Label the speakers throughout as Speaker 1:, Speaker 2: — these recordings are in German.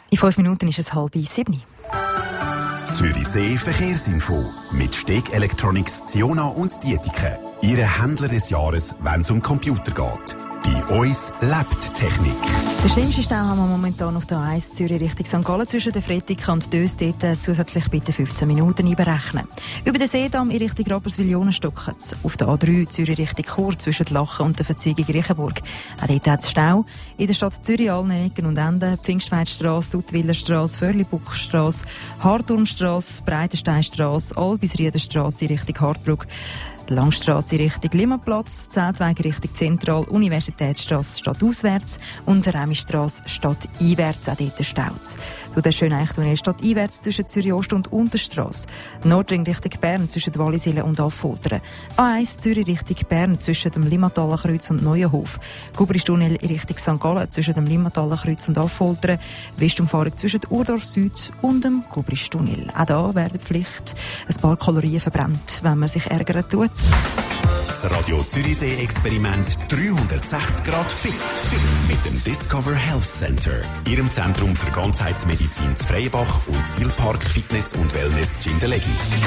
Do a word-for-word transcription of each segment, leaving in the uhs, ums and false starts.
Speaker 1: In fünf Minuten ist es halb sieben.
Speaker 2: Zürichsee Verkehrsinfo mit Steg Electronics, Ziona und Dietike. Ihre Händler des Jahres, wenn es um Computer geht. Bei uns lebt Technik.
Speaker 1: Den schlimmsten Stau haben wir momentan auf der A eins Zürich Richtung Sankt Gallen zwischen der Freitag und Dös. Dort zusätzlich bitte fünfzehn Minuten einberechnen. Über den Seedamm in Richtung Rapperswil-Jonenstock. Auf der A drei Zürich Richtung Chur zwischen Lachen und der Verzweigung Riechenburg. Auch dort hat es Stau. In der Stadt Zürich allen Ecken und Enden. Pfingstweidstrasse, Duttwillerstrasse, Förlibuchstrasse, Harturmstrasse, Breitensteinstrasse, Albisriedenstrasse in Richtung Hartbrugg. Langstrasse Richtung Limmatplatz, Zeltweg Richtung Zentral, Universitätsstrasse stadtauswärts und Remistrasse stadteinwärts, auch dort staut. Du der schöne Eichtunnel stadteinwärts zwischen Zürich Ost und Unterstrasse, Nordring Richtung Bern zwischen Wallisellen und Affoltern, A eins Zürich Richtung Bern zwischen dem Limmatalenkreuz und Neuenhof, Gubristunnel in Richtung Sankt Gallen zwischen dem Limmatalenkreuz und Affoltern, Westumfahrung zwischen Urdorf Süd und dem Gubristunnel. Auch da werden vielleicht ein paar Kalorien verbrannt, wenn man sich ärgern tut.
Speaker 2: Das Radio Zürichsee Experiment dreihundertsechzig Grad fit. fit mit dem Discover Health Center, Ihrem Zentrum für Ganzheitsmedizin zu Freienbach und Zielpark Fitness und Wellness Jindelegi.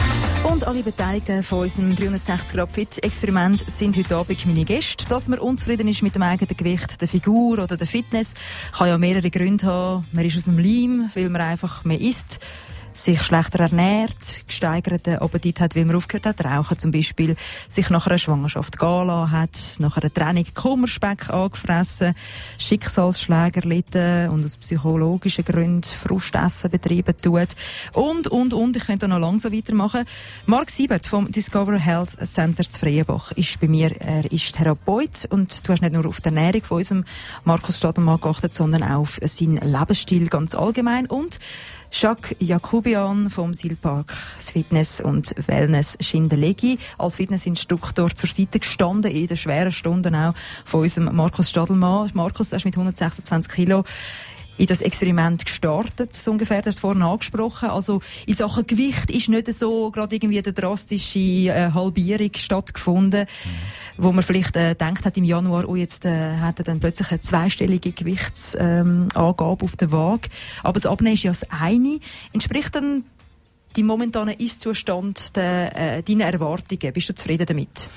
Speaker 1: Und alle Beteiligten von unserem dreihundertsechzig Grad fit Experiment sind heute Abend meine Gäste. Dass man unzufrieden ist mit dem eigenen Gewicht, der Figur oder der Fitness, kann ja mehrere Gründe haben. Man ist aus dem Leim, weil man einfach mehr isst, sich schlechter ernährt, gesteigerten Appetit hat, weil man aufgehört hat, rauchen zum Beispiel, sich nach einer Schwangerschaft gehen lassen hat, nach einer Trennung Kummerspeck angefressen, Schicksalsschläge erlitten und aus psychologischen Gründen Frustessen betrieben tut. Und, und, und, ich könnte noch langsam weitermachen. Marc Siebert vom Discover Health Center zu Freienbach ist bei mir. Er ist Therapeut und du hast nicht nur auf die Ernährung von unserem Markus Stadelmann geachtet, sondern auch auf seinen Lebensstil ganz allgemein. Und Jacques Jacobian vom Zielpark Fitness und Wellness Jindelegi als Fitnessinstruktor zur Seite gestanden in den schweren Stunden auch von unserem Markus Stadelmann. Markus, du hast mit hundertsechsundzwanzig Kilo in das Experiment gestartet, so ungefähr, das vorhin angesprochen. Also in Sachen Gewicht ist nicht so gerade irgendwie eine drastische äh, Halbierung stattgefunden, mhm. wo man vielleicht äh, gedacht hat im Januar, oh jetzt äh, hat er dann plötzlich eine zweistellige Gewichtsangabe ähm, auf der Waage. Aber das Abnehmen ist ja das eine. Entspricht dann die momentane Ist-Zustand de, äh, deinen Erwartungen? Bist du zufrieden damit?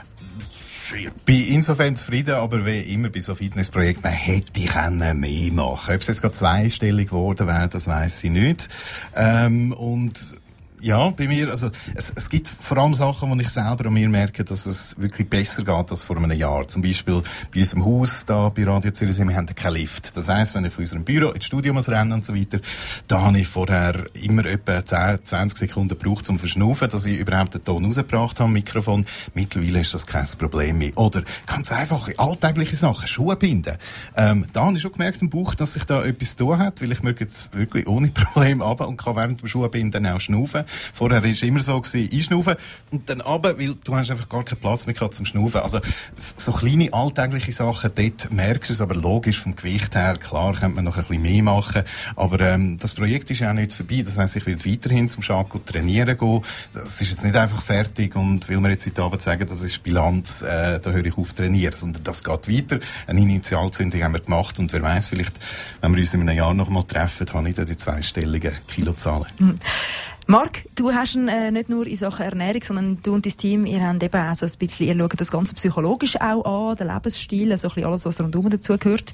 Speaker 3: Ich bin insofern zufrieden, aber wie immer bei so Fitnessprojekten hätte ich mehr machen können. Ob es jetzt gerade zweistellig geworden wäre, das weiss ich nicht. Ähm, und ja, bei mir, also es, es gibt vor allem Sachen, wo ich selber an mir merke, dass es wirklich besser geht als vor einem Jahr. Zum Beispiel bei unserem Haus, da bei Radio Zürichsee, wir haben keinen Lift. Das heisst, wenn ich von unserem Büro ins Studio muss rennen und so weiter, da habe ich vorher immer etwa zehn, zwanzig Sekunden gebraucht zum Verschnaufen, dass ich überhaupt den Ton rausgebracht habe, Mikrofon. Mittlerweile ist das kein Problem mehr. Oder ganz einfache, alltägliche Sachen, Schuhe binden. Ähm, da habe ich schon gemerkt im Bauch, dass sich da etwas zu tun hat, weil ich möchte jetzt wirklich ohne Probleme runter und kann während dem Schuhebinden auch schnaufen. Vorher war es immer so, gewesen, einschnaufen und dann runter, weil du hast einfach gar keinen Platz mehr gehabt zum Schnaufen. Also so kleine alltägliche Sachen, dort merkst du es, aber logisch vom Gewicht her, klar, könnte man noch ein bisschen mehr machen, aber ähm, das Projekt ist ja auch nicht vorbei, das heisst, ich werde weiterhin zum Schaco trainieren gehen. Das ist jetzt nicht einfach fertig und will mir jetzt heute Abend sagen, das ist Bilanz, äh, da höre ich auf trainieren, sondern das geht weiter. Eine Initialzündung haben wir gemacht und wer weiss, vielleicht, wenn wir uns in einem Jahr noch mal treffen, habe ich dann die zweistelligen Kilozahlen.
Speaker 1: Mhm. Marc, du hast ihn äh, nicht nur in Sachen Ernährung, sondern du und dein Team, ihr habt eben auch so ein bisschen, ihr schaut das Ganze psychologisch auch an, den Lebensstil, so ein bisschen alles, was rundum dazu gehört.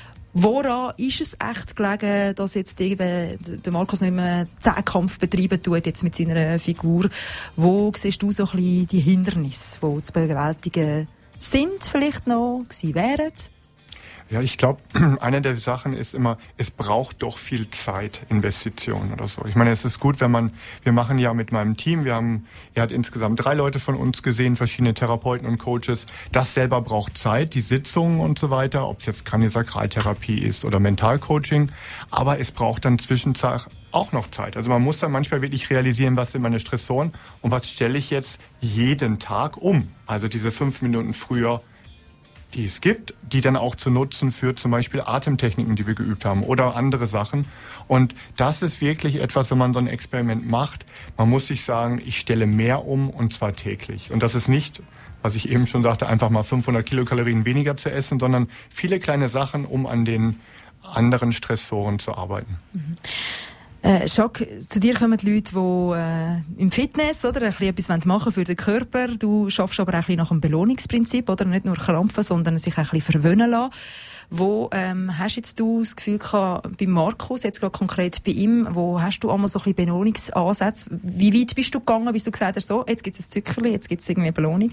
Speaker 1: Woran ist es echt gelegen, dass jetzt eben der Markus nicht mehr Zehnkampf betreiben tut, jetzt mit seiner Figur? Wo siehst du so ein bisschen die Hindernisse, die zu bewältigen sind, vielleicht noch gewesen wären?
Speaker 4: Ja, ich glaube, eine der Sachen ist immer, es braucht doch viel Zeit, Investitionen oder so. Ich meine, es ist gut, wenn man, wir machen ja mit meinem Team, wir haben, er hat insgesamt drei Leute von uns gesehen, verschiedene Therapeuten und Coaches. Das selber braucht Zeit, die Sitzungen und so weiter, ob es jetzt Kraniosakraltherapie ist oder Mentalcoaching. Aber es braucht dann zwischenzeitlich auch noch Zeit. Also man muss dann manchmal wirklich realisieren, was sind meine Stressoren und was stelle ich jetzt jeden Tag um. Also diese fünf Minuten früher, die es gibt, die dann auch zu nutzen für zum Beispiel Atemtechniken, die wir geübt haben oder andere Sachen. Und das ist wirklich etwas, wenn man so ein Experiment macht, man muss sich sagen, ich stelle mehr um und zwar täglich. Und das ist nicht, was ich eben schon sagte, einfach mal fünfhundert Kilokalorien weniger zu essen, sondern viele kleine Sachen, um an den anderen Stressoren zu arbeiten.
Speaker 1: Mhm. Äh, Jacques, zu dir kommen die Leute, die äh, im Fitness oder, ein bisschen etwas machen für den Körper. Du schaffst aber auch ein bisschen nach dem Belohnungsprinzip, oder? Nicht nur krampfen, sondern sich auch ein bisschen verwöhnen lassen. Wo ähm, hast jetzt du das Gefühl gehabt, bei Markus, jetzt gerade konkret bei ihm, wo hast du einmal so ein bisschen Belohnungsansätze? Wie weit bist du gegangen, bis du gesagt hast, so, jetzt gibt es ein Zückerli, jetzt gibt es irgendwie eine Belohnung?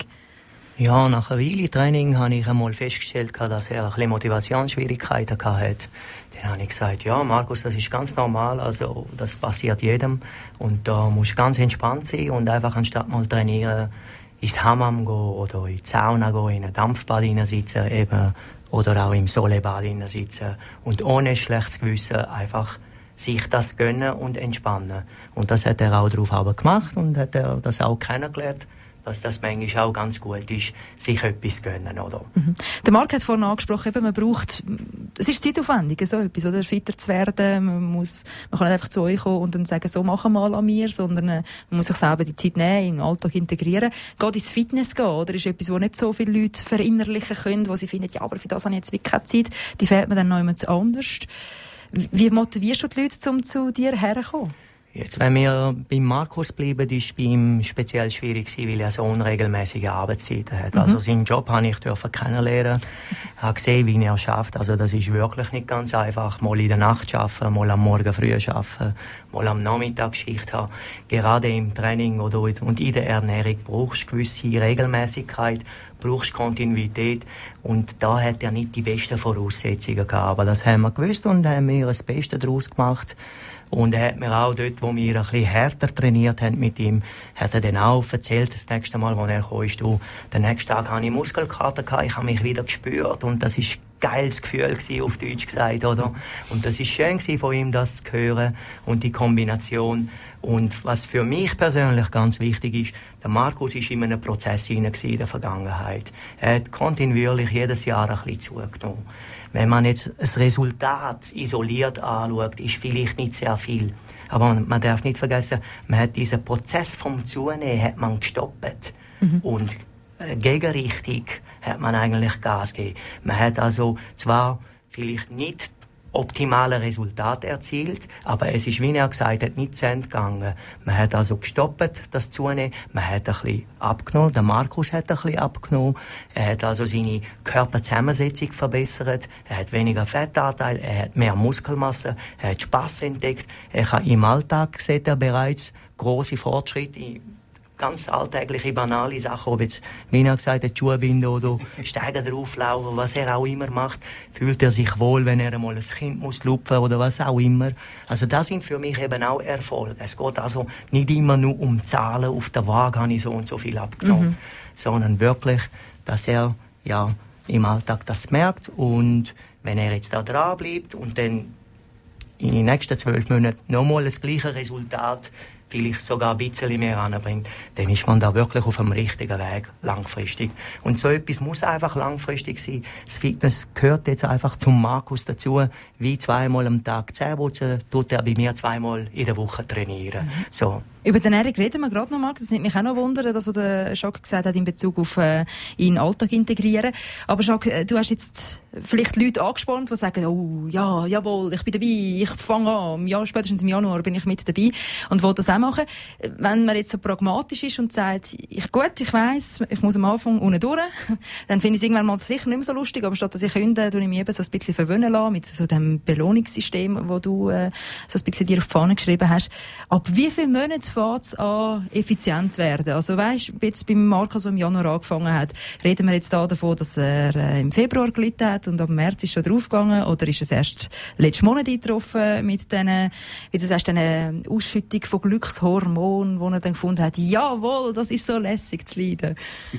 Speaker 5: Ja, nach einer Weile Training habe ich einmal festgestellt, dass er ein bisschen Motivationsschwierigkeiten hatte. Dann habe ich gesagt, ja Markus, das ist ganz normal, also das passiert jedem und da musst du ganz entspannt sein und einfach anstatt mal trainieren, ins Hammam gehen oder in die Sauna gehen, in ein Dampfbad sitzen eben, oder auch im Solebad sitzen und ohne schlechtes Gewissen einfach sich das gönnen und entspannen. Und das hat er auch darauf aber gemacht und hat er das auch kennengelernt, dass das manchmal auch ganz gut ist, sich etwas gönnen, oder?
Speaker 1: Mhm. Der Marc hat vorhin angesprochen, eben, man braucht, es ist zeitaufwendig, so etwas, oder? Fitter zu werden, man muss, man kann nicht einfach zu euch kommen und dann sagen, so, mach mal an mir, sondern äh, man muss sich selber die Zeit nehmen, in den Alltag integrieren. Geht ins Fitness gehen, oder? Ist etwas, wo nicht so viele Leute verinnerlichen können, wo sie finden, ja, aber für das habe ich jetzt wirklich keine Zeit, die fehlt mir dann noch jemand anders. Wie motivierst du die Leute, um zu dir herzukommen?
Speaker 5: Jetzt, wenn wir beim Markus bleiben, ist bei ihm speziell schwierig gewesen, weil er so unregelmäßige Arbeitszeiten hat. Mhm. Also seinen Job habe ich dürfen kennenlernen, habe gesehen, wie er schafft. Also das ist wirklich nicht ganz einfach. Mal in der Nacht arbeiten, mal am Morgen früh arbeiten, mal am Nachmittag Schicht haben. Gerade im Training oder und in der Ernährung brauchst du gewisse Regelmäßigkeit, brauchst Kontinuität und da hat er nicht die besten Voraussetzungen gehabt. Aber das haben wir gewusst und haben wir das Beste daraus gemacht. Und er hat mir auch dort, wo wir ein bisschen härter trainiert haben mit ihm, hat er dann auch erzählt, das nächste Mal, als er kam, ist, du, den nächsten Tag hatte ich Muskelkater gehabt, ich habe mich wieder gespürt und das ist ein geiles Gefühl gewesen, auf Deutsch gesagt, oder? Und das ist schön gewesen, von ihm das zu hören und die Kombination. Und was für mich persönlich ganz wichtig ist, der Markus ist in einem Prozess hinein in der Vergangenheit. Er hat kontinuierlich jedes Jahr ein bisschen zugenommen. Wenn man jetzt das Resultat isoliert anschaut, ist vielleicht nicht sehr viel. Aber man darf nicht vergessen, man hat diesen Prozess vom Zunehmen hat man gestoppt. Mhm. Und äh, gegenrichtig hat man eigentlich Gas gegeben. Man hat also zwar vielleicht nicht optimale Resultate erzielt, aber es ist, wie er gesagt hat, nicht zu Ende gegangen. Man hat also gestoppt, das Zunehmen, man hat ein bisschen abgenommen, der Markus hat ein bisschen abgenommen, er hat also seine Körperzusammensetzung verbessert, er hat weniger Fettanteil, er hat mehr Muskelmasse, er hat Spass entdeckt, er kann im Alltag sieht er bereits grosse Fortschritte, ganz alltägliche, banale Sachen, ob jetzt, wie er gesagt hat, Schuhe binden oder Steigen drauflaufen, was er auch immer macht, fühlt er sich wohl, wenn er einmal ein Kind muss lupfen oder was auch immer. Also das sind für mich eben auch Erfolge. Es geht also nicht immer nur um Zahlen, auf der Waage habe ich so und so viel abgenommen, mhm. sondern wirklich, dass er ja im Alltag das merkt und wenn er jetzt da dran bleibt und dann in den nächsten zwölf Monaten nochmal das gleiche Resultat vielleicht sogar ein bisschen mehr anbringt, dann ist man da wirklich auf dem richtigen Weg, langfristig. Und so etwas muss einfach langfristig sein. Das Fitness gehört jetzt einfach zum Markus dazu, wie zweimal am Tag Zähne putzen, tut er bei mir zweimal in der Woche trainieren. Mhm. So. Über
Speaker 1: die Ernährung reden wir gerade noch mal. Das nimmt mich auch noch wundern, dass der Jacques gesagt hat, in Bezug auf äh, in den Alltag integrieren. Aber Jacques, du hast jetzt vielleicht Leute angespornt, die sagen, oh, ja, jawohl, ich bin dabei, ich fange an, ja, spätestens im Januar bin ich mit dabei und will das auch machen. Wenn man jetzt so pragmatisch ist und sagt, ich, gut, ich weiss, ich muss am Anfang unten durch, dann finde ich es irgendwann mal sicher nicht mehr so lustig, aber statt dass ich künde, tue ich mich eben so ein bisschen verwöhnen lassen mit so dem Belohnungssystem, das du äh, so ein bisschen dir auf die Fahne geschrieben hast. Ab wie viele Monate fängt es an, effizient werden? Also weisst, jetzt beim Markus, der im Januar angefangen hat, reden wir jetzt da davon, dass er äh, im Februar gelitten hat und ab März ist schon draufgegangen, oder ist es erst letzten Monat eingetroffen mit diesen, wie du sagst, diesen Ausschüttung von Glückshormonen, wo er dann gefunden hat, jawohl, das ist so lässig zu leiden?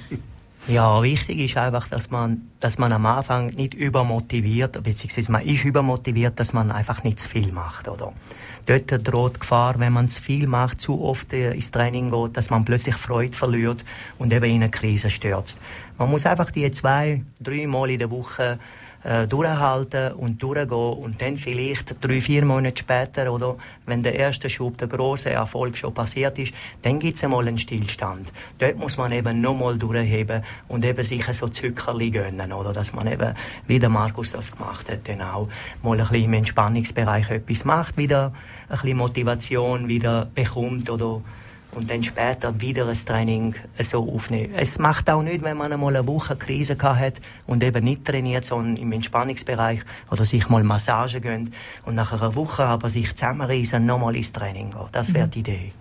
Speaker 5: Ja, wichtig ist einfach, dass man, dass man am Anfang nicht übermotiviert, beziehungsweise man ist übermotiviert, dass man einfach nicht zu viel macht, oder? Dort droht Gefahr, wenn man zu viel macht, zu oft ins Training geht, dass man plötzlich Freude verliert und eben in eine Krise stürzt. Man muss einfach die zwei, drei Mal in der Woche äh, durchhalten und durchgehen und dann vielleicht drei, vier Monate später, oder wenn der erste Schub, der große Erfolg schon passiert ist, dann gibt es einmal einen Stillstand. Dort muss man eben nochmal durchheben und eben sich so Zückerli gönnen, oder dass man eben, wie der Markus das gemacht hat, dann auch mal ein bisschen im Entspannungsbereich etwas macht, wieder ein bisschen Motivation wieder bekommt, oder und dann später wieder ein Training so aufnehmen. Es macht auch nicht, wenn man einmal eine Woche Krise gehabt hat und eben nicht trainiert, sondern im Entspannungsbereich oder sich mal Massage gönnt und nach einer Woche aber sich zusammenreißen, nochmal ins Training gehen. Das wäre die Idee.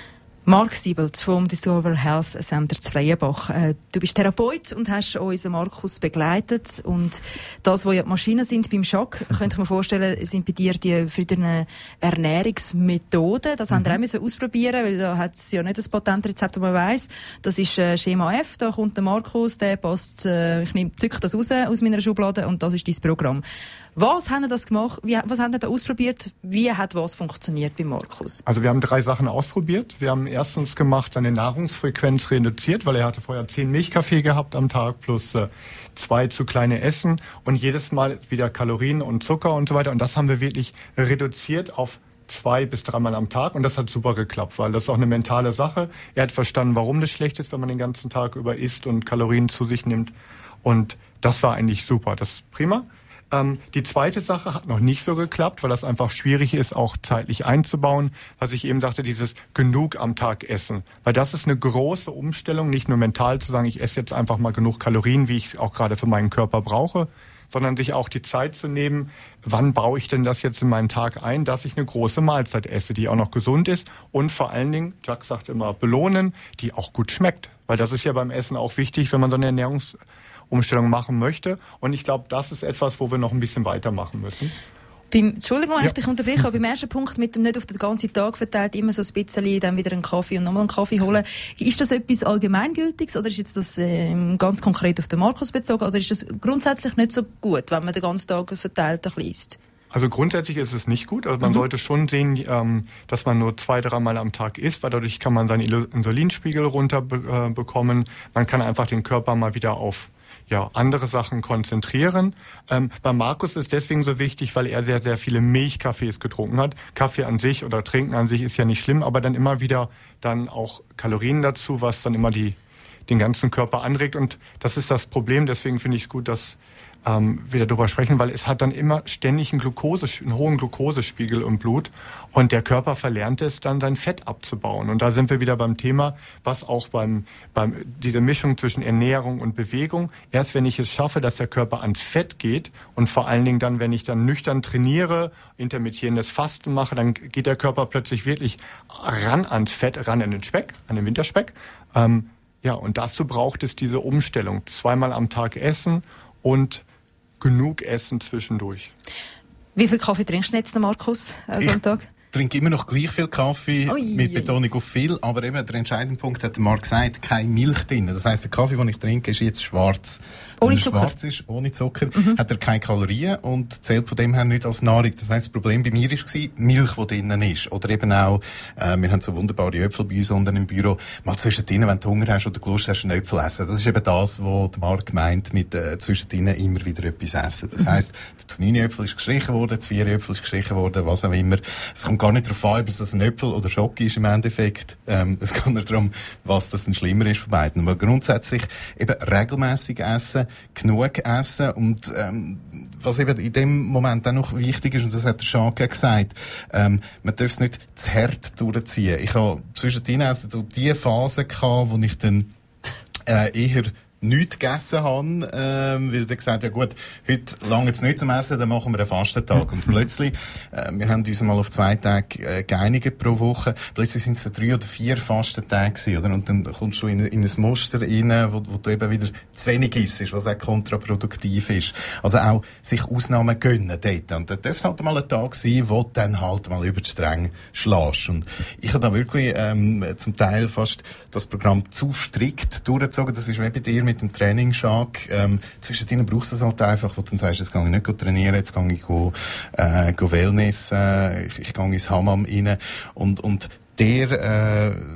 Speaker 1: Mark Siebelt vom Discover Health Center zu Freienbach. Äh, du bist Therapeut und hast unseren Markus begleitet. Und das, was ja die Maschinen sind beim Schock, könnte ich mir vorstellen, sind bei dir die verschiedenen Ernährungsmethoden. Das mhm. haben wir auch müssen ausprobieren, weil da hat es ja nicht das Patentrezept, das man weiss. Das ist äh, Schema F, da kommt der Markus, der passt, äh, ich nehme, zück das raus aus meiner Schublade und das ist dein Programm. Was haben Sie das gemacht? Wie, was haben Sie da ausprobiert? Wie hat was funktioniert bei Markus?
Speaker 4: Also wir haben drei Sachen ausprobiert. Wir haben erstens gemacht, seine Nahrungsfrequenz reduziert, weil er hatte vorher zehn Milchkaffee gehabt am Tag plus äh, zwei zu kleine Essen und jedes Mal wieder Kalorien und Zucker und so weiter. Und das haben wir wirklich reduziert auf zwei bis dreimal am Tag und das hat super geklappt, weil das ist auch eine mentale Sache. Er hat verstanden, warum das schlecht ist, wenn man den ganzen Tag über isst und Kalorien zu sich nimmt. Und das war eigentlich super, das ist prima. Ähm, die zweite Sache hat noch nicht so geklappt, weil das einfach schwierig ist, auch zeitlich einzubauen. Was ich eben sagte, dieses genug am Tag essen. Weil das ist eine große Umstellung, nicht nur mental zu sagen, ich esse jetzt einfach mal genug Kalorien, wie ich es auch gerade für meinen Körper brauche, sondern sich auch die Zeit zu nehmen, wann baue ich denn das jetzt in meinen Tag ein, dass ich eine große Mahlzeit esse, die auch noch gesund ist und vor allen Dingen, Jack sagt immer, belohnen, die auch gut schmeckt. Weil das ist ja beim Essen auch wichtig, wenn man so eine Ernährungs Umstellung machen möchte. Und ich glaube, das ist etwas, wo wir noch ein bisschen weitermachen müssen.
Speaker 1: Beim, Entschuldigung, wenn
Speaker 4: ja.
Speaker 1: ich dich unterbreche, aber beim ersten Punkt mit dem nicht auf den ganzen Tag verteilt, immer so ein bisschen, dann wieder einen Kaffee und nochmal einen Kaffee holen. Ist das etwas Allgemeingültiges oder ist jetzt das äh, ganz konkret auf den Markus bezogen oder ist das grundsätzlich nicht so gut, wenn man den ganzen Tag verteilt isst?
Speaker 4: Also grundsätzlich ist es nicht gut. Also man mhm. sollte schon sehen, ähm, dass man nur zwei, dreimal am Tag isst, weil dadurch kann man seinen Insulinspiegel runterbekommen. Äh, man kann einfach den Körper mal wieder auf ja, andere Sachen konzentrieren. Ähm, bei Markus ist deswegen so wichtig, weil er sehr, sehr viele Milchkaffees getrunken hat. Kaffee an sich oder Trinken an sich ist ja nicht schlimm, aber dann immer wieder dann auch Kalorien dazu, was dann immer die, den ganzen Körper anregt. Und das ist das Problem. Deswegen finde ich es gut, dass ähm, wir darüber sprechen, weil es hat dann immer ständig einen, Glukose, einen hohen Glukosespiegel im Blut und der Körper verlernt es dann, sein Fett abzubauen. Und da sind wir wieder beim Thema, was auch beim, beim diese Mischung zwischen Ernährung und Bewegung, erst wenn ich es schaffe, dass der Körper ans Fett geht und vor allen Dingen dann, wenn ich dann nüchtern trainiere, intermittierendes Fasten mache, dann geht der Körper plötzlich wirklich ran ans Fett, ran in den Speck, an den Winterspeck. Ähm, ja, und dazu braucht es diese Umstellung. Zweimal am Tag essen und genug Essen zwischendurch.
Speaker 1: Wie viel Kaffee trinkst du jetzt, Markus, also am Tag?
Speaker 3: Ich trinke immer noch gleich viel Kaffee, ui, mit Betonung auf viel, aber eben der entscheidende Punkt hat Marc gesagt, keine Milch drin. Das heisst, der Kaffee, den ich trinke, ist jetzt schwarz.
Speaker 1: Ohne
Speaker 3: Wenn er
Speaker 1: Zucker?
Speaker 3: Schwarz ist, ohne Zucker, mhm. hat er keine Kalorien und zählt von dem her nicht als Nahrung. Das heisst, das Problem bei mir war Milch, die drinnen ist. Oder eben auch, äh, wir haben so wunderbare Äpfel bei uns unten im Büro. Mal zwischendrin, wenn du Hunger hast oder Lust hast, einen Äpfel essen. Das ist eben das, was der Marc meint mit äh, zwischendrin immer wieder etwas essen. Das heisst, das neun Äpfel ist gestrichen worden, das vier Äpfel ist gestrichen worden, was auch immer. Es kommt gar nicht darauf an, ob es ein Äpfel oder Schoki ist im Endeffekt. Ähm, es geht nur darum, was das denn schlimmer ist von beiden. Aber grundsätzlich eben regelmäßig essen, genug essen und ähm, was eben in dem Moment auch noch wichtig ist, und das hat der Schake gesagt, ähm, man darf es nicht zu hart durchziehen. Ich habe zwischendrin also so die Phase gehabt, wo ich dann äh, eher nichts gegessen habe, ähm, weil er gesagt hat, ja gut, heute lange jetzt nicht zum Essen, dann machen wir einen Fastentag. Und plötzlich, äh, wir haben uns mal auf zwei Tage äh, geeinigt pro Woche, plötzlich sind es dann drei oder vier Fastentage gewesen, oder? Und dann kommst du in, in ein Muster rein, wo, wo du eben wieder zu wenig isst, was auch kontraproduktiv ist. Also auch sich Ausnahmen gönnen dort. Und dann darf es halt mal ein Tag sein, wo du dann halt mal über die Stränge schlägst. Und ich habe da wirklich ähm, zum Teil fast das Programm zu strikt durchgezogen. Das ist wie bei dir mit dem Training, Jacques. Ähm, zwischendrin brauchst du es halt einfach, wo du dann sagst, jetzt gehe ich nicht trainieren, jetzt gehe ich go, äh, go Wellness, äh, ich, ich gehe ins Hammam rein. Und, und der, äh,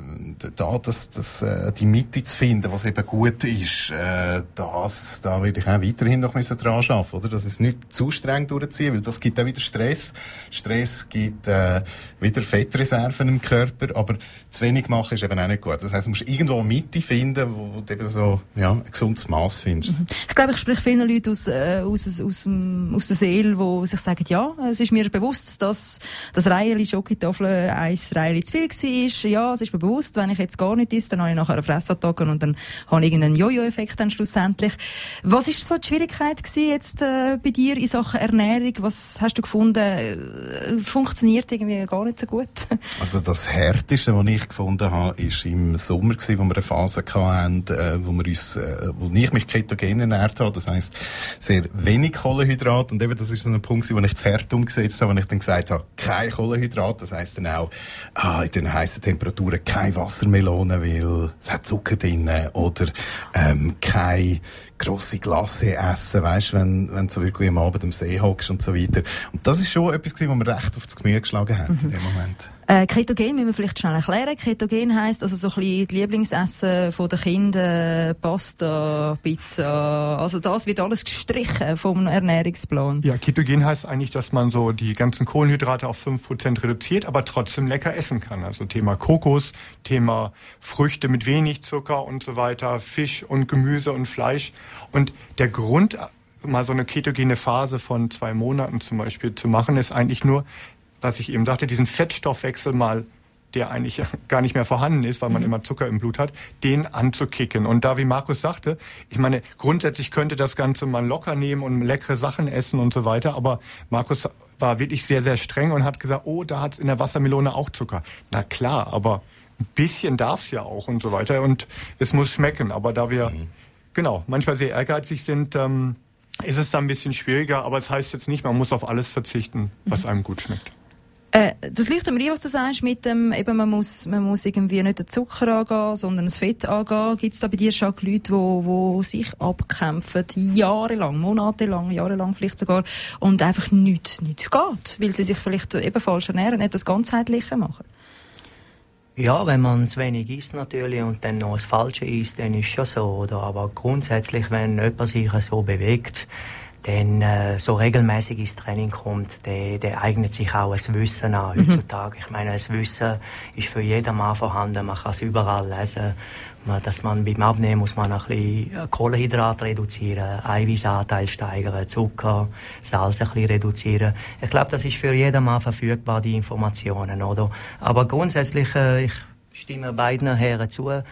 Speaker 3: da das, das, äh, die Mitte zu finden, was eben gut ist, äh, das, da will ich auch weiterhin noch müssen dran arbeiten, oder? Dass es nicht zu streng durchziehen, weil das gibt auch wieder Stress. Stress gibt äh, wieder Fettreserven im Körper, aber zu wenig machen ist eben auch nicht gut. Das heisst, du musst irgendwo eine Mitte finden, wo, wo du eben so, ja, ein gesundes Maß findest. Mhm.
Speaker 1: Ich glaube, ich spreche vielen Leuten aus, äh, aus, aus, aus, aus der Seele, die sich sagen, ja, es ist mir bewusst, dass das Reihen Schokotafel ein Reihen zu viel war. Ja, es ist mir bewusst, wenn ich jetzt gar nicht esse, dann habe ich nachher eine Fressattacke und dann habe ich irgendeinen Jojo-Effekt dann schlussendlich. Was ist so die Schwierigkeit gewesen jetzt äh, bei dir in Sachen Ernährung? Was hast du gefunden, äh, funktioniert irgendwie gar nicht so gut?
Speaker 3: Also das Härteste, was ich gefunden habe, ist im Sommer gewesen, wo wir eine Phase hatten, äh, wo wir uns, äh, wo ich mich ketogen ernährt habe. Das heisst, sehr wenig Kohlenhydrat. Und eben, das ist so ein Punkt, wo ich das Herd umgesetzt habe, wo ich dann gesagt habe, kein Kohlenhydrat. Das heisst dann auch, ah, in den heißen Temperaturen keine Wassermelone, weil es hat Zucker drin. Oder, ähm, keine grosse Glasse essen, weisst, wenn, wenn du so wirklich am Abend am See hockst und so weiter. Und das ist schon etwas gewesen, was mir recht aufs Gemüse geschlagen hat, mhm. in dem Moment.
Speaker 1: Äh, Ketogen müssen wir vielleicht schnell erklären. Ketogen heisst also so ein bisschen die Lieblingsessen von den Kindern, Pasta, Pizza, also das wird alles gestrichen vom Ernährungsplan.
Speaker 4: Ja, Ketogen heißt eigentlich, dass man so die ganzen Kohlenhydrate auf fünf Prozent reduziert, aber trotzdem lecker essen kann. Also Thema Kokos, Thema Früchte mit wenig Zucker und so weiter, Fisch und Gemüse und Fleisch. Und der Grund, mal so eine ketogene Phase von zwei Monaten zum Beispiel zu machen, ist eigentlich nur, was ich eben sagte, diesen Fettstoffwechsel mal, der eigentlich gar nicht mehr vorhanden ist, weil man mhm. immer Zucker im Blut hat, den anzukicken. Und da, wie Markus sagte, ich meine, grundsätzlich könnte das Ganze mal locker nehmen und leckere Sachen essen und so weiter, aber Markus war wirklich sehr, sehr streng und hat gesagt, oh, da hat es in der Wassermelone auch Zucker. Na klar, aber ein bisschen darf es ja auch und so weiter und es muss schmecken. Aber da wir, mhm. genau, manchmal sehr ehrgeizig sind, ähm, ist es dann ein bisschen schwieriger, aber es heißt jetzt nicht, man muss auf alles verzichten, was mhm. einem gut schmeckt.
Speaker 1: Äh, das leuchtet mir ein, was du sagst, mit dem, eben, man muss, man muss irgendwie nicht den Zucker angehen, sondern das Fett angehen. Gibt es da bei dir schon Leute, die sich abkämpfen, jahrelang, monatelang, jahrelang vielleicht sogar, und einfach nichts, nichts geht, weil sie sich vielleicht eben falsch ernähren, nicht das Ganzheitliche machen?
Speaker 5: Ja, wenn man zu wenig isst natürlich und dann noch das Falsche isst, dann ist es schon so, oder? Aber grundsätzlich, wenn jemand sich so bewegt, dann äh, so regelmäßig ins Training kommt, der, der eignet sich auch ein Wissen an heutzutage. Mhm. Ich meine, das Wissen ist für jeden Mann vorhanden, man kann es überall lesen. Man, dass man beim Abnehmen muss man ein bisschen Kohlenhydrate reduzieren, Eiweißanteil steigern, Zucker, Salz ein bisschen reduzieren. Ich glaube, das ist für jeden Mann verfügbar, die Informationen, oder? Aber grundsätzlich, äh, ich stimme beiden Herren zu, äh,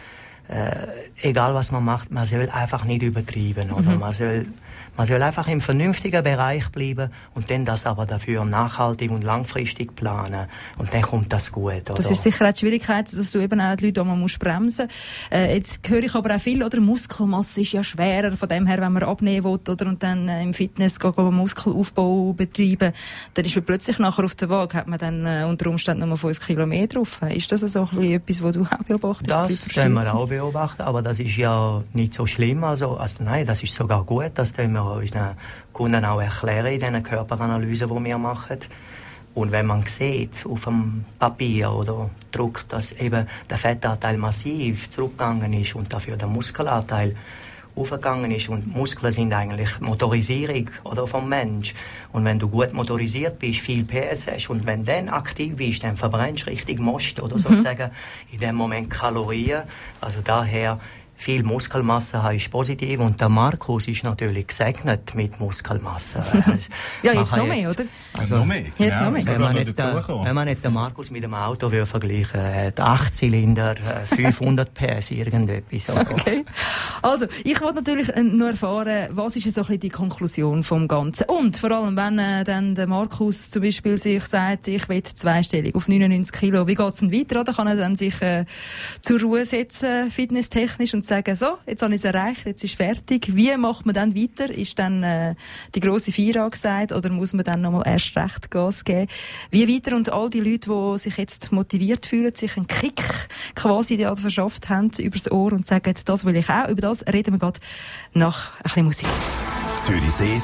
Speaker 5: egal was man macht, man soll einfach nicht übertreiben, oder? Mhm. Man soll Man soll einfach im vernünftigen Bereich bleiben und dann das aber dafür nachhaltig und langfristig planen. Und dann kommt das gut, oder?
Speaker 1: Das ist sicher auch die Schwierigkeit, dass du eben auch die Leute mal musst bremsen musst. Äh, jetzt höre ich aber auch viel, oder? Muskelmasse ist ja schwerer. Von dem her, wenn man abnehmen will, oder? Und dann äh, im Fitness go, go Muskelaufbau betreiben, dann ist man plötzlich nachher auf der Waage, hat man dann äh, unter Umständen noch mal fünf Kilo mehr drauf. Ist das so ein etwas, was du auch beobachtest?
Speaker 5: Das können wir auch beobachten, aber das ist ja nicht so schlimm. Also, also nein, das ist sogar gut, das können wir unseren Kunden auch erklären in diesen Körperanalysen, die wir machen. Und wenn man sieht auf dem Papier oder Druck, dass eben der Fettanteil massiv zurückgegangen ist und dafür der Muskelanteil aufgegangen ist, und Muskeln sind eigentlich Motorisierung, oder, vom Mensch. Und wenn du gut motorisiert bist, viel P S hast und wenn du dann aktiv bist, dann verbrennst du richtig Most, oder, mhm. sozusagen in dem Moment Kalorien. Also daher viel Muskelmasse ist positiv und der Markus ist natürlich gesegnet mit Muskelmasse.
Speaker 1: Ja, jetzt noch mehr, oder?
Speaker 3: Also, noch mehr,
Speaker 1: jetzt genau, noch mehr.
Speaker 5: Wenn man jetzt, der, wenn man jetzt den Markus mit dem Auto will vergleichen würde, hat acht Zylinder, fünfhundert P S, irgendetwas.
Speaker 1: Okay. Also, ich wollte natürlich nur erfahren, was ist so ein bisschen die Konklusion vom Ganzen? Und vor allem, wenn äh, dann der Markus zum Beispiel sich sagt, ich will zweistellig auf neunundneunzig Kilo, wie geht es denn weiter? Oder kann er dann sich äh, zur Ruhe setzen, fitnesstechnisch, und sagen, so, jetzt habe ich es erreicht, jetzt ist fertig. Wie macht man dann weiter? Ist dann äh, die grosse Feier angesagt oder muss man dann nochmal erst recht Gas geben? Wie weiter? Und all die Leute, die sich jetzt motiviert fühlen, sich einen Kick quasi verschafft haben übers Ohr und sagen, das will ich auch, über das reden wir gerade nach ein bisschen Musik.
Speaker 2: Zürichsee